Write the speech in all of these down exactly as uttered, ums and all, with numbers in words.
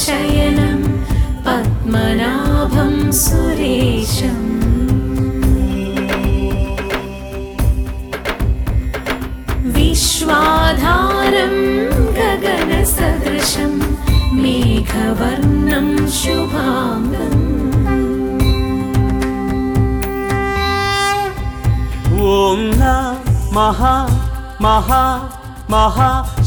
शयनं पद्मनाभं सुरेशम् विश्वाधारं गगनसदृशं मेघवर्णं शुभांगम् ॐ नमः महा महा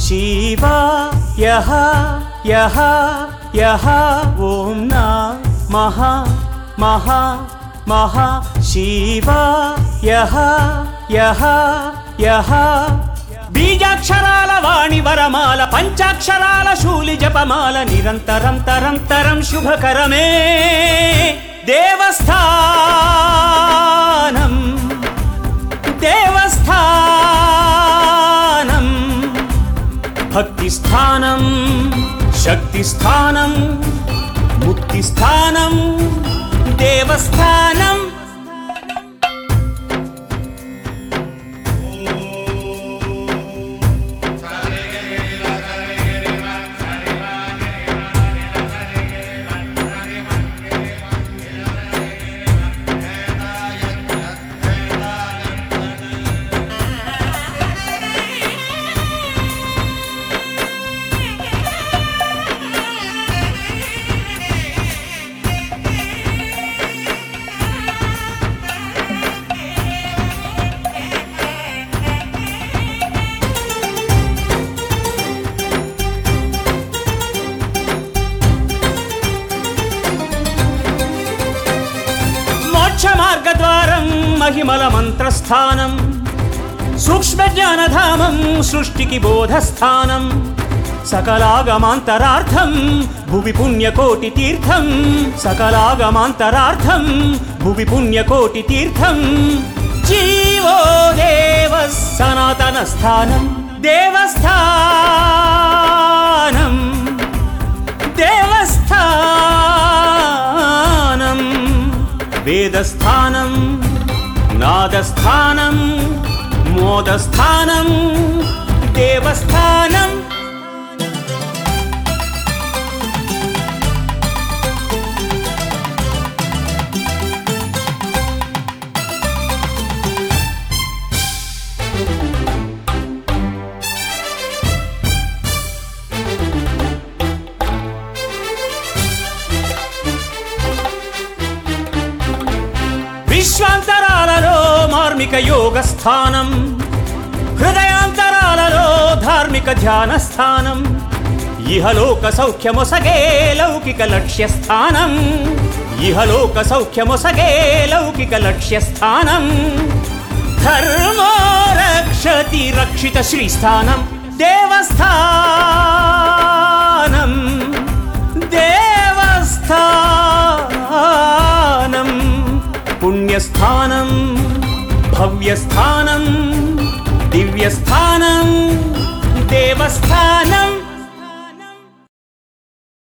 शिवाय यः यः ॐ नमः महा महा शिवाय यः यः బీజాక్షరాల వాణి వరమాల పంచాక్షరాల శూలి జపమాల నిరంతరం తరం తరం శుభకరమే దేవస్థానం దేవస్థానం భక్తి స్థానం శక్తి స్థానం ముక్తి స్థానం దేవస్థానం మార్గద్వారం మహిమల మంత్రస్థానం సూక్ష్మ జ్ఞానధామం సృష్టికి బోధస్థానం సకలాగమాంతరార్థం భువి పుణ్యకోటి తీర్థం సకలాగమాంతరార్థం భువి పుణ్యకోటి తీర్థం జీవో దేవ సనాతన స్థానం దేవస్థానం దేవస్థానం వేదస్థానం నాదస్థానం మోదస్థానం దేవస్థానం విశ్వాంతరాలలో మార్మిక యోగ స్థానం హృదయాంతరాలలో ధార్మిక ధ్యాన స్థానం ఇహలోక సౌఖ్యమొసగే లౌకిక లక్ష్య స్థానం ఇహలోక సౌఖ్యమొసగే లౌకిక లక్ష్య స్థానం ధర్మో రక్షతి రక్షిత శ్రీస్థానం దేవస్థానం దేవస్థానం పుణ్యస్థానం భవ్యస్థానం దివ్యస్థానం దేవస్థానం